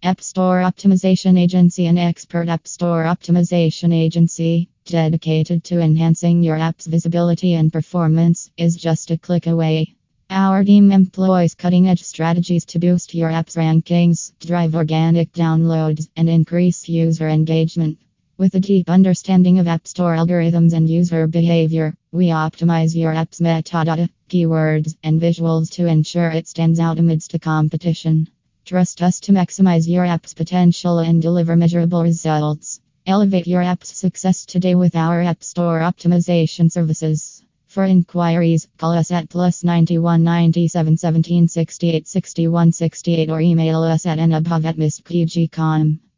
App Store Optimization Agency, an expert app store optimization agency dedicated to enhancing your app's visibility and performance, is just a click away. Our team employs cutting edge strategies to boost your app's rankings, drive organic downloads, and increase user engagement. With a deep understanding of App Store algorithms and user behavior, we optimize your app's metadata, keywords, and visuals to ensure it stands out amidst the competition. Trust us to maximize your app's potential and deliver measurable results. Elevate your app's success today with our App Store optimization services. For inquiries, call us at +91 97 17 68 61 68 or email us at anubhav@mispg.com.